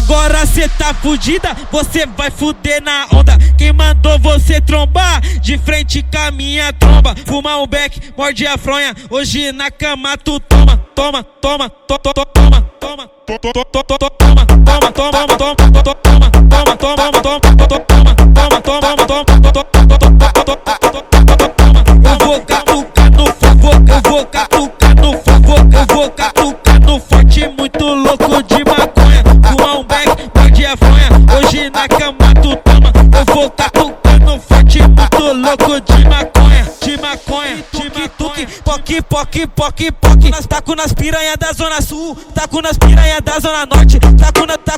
Agora cê tá fudida, você vai fuder na onda. Quem mandou você trombar de frente com a minha tromba? Fuma um beck, morde a fronha, hoje na cama tu toma, toma, toma, toma, toma, toma, toma, toma, eu vou catucar no fogo, eu vou catucar no fogo, eu vou catucar no forte, muito louco de maconha. Fuma um beck, morde a fronha, hoje na cama tu toma. Eu vou catucar no forte, muito louco de maconha, de maconha. Tuque, poque, poque, poque, poque. Taco nas piranha da zona sul, taco nas piranha da zona norte, taco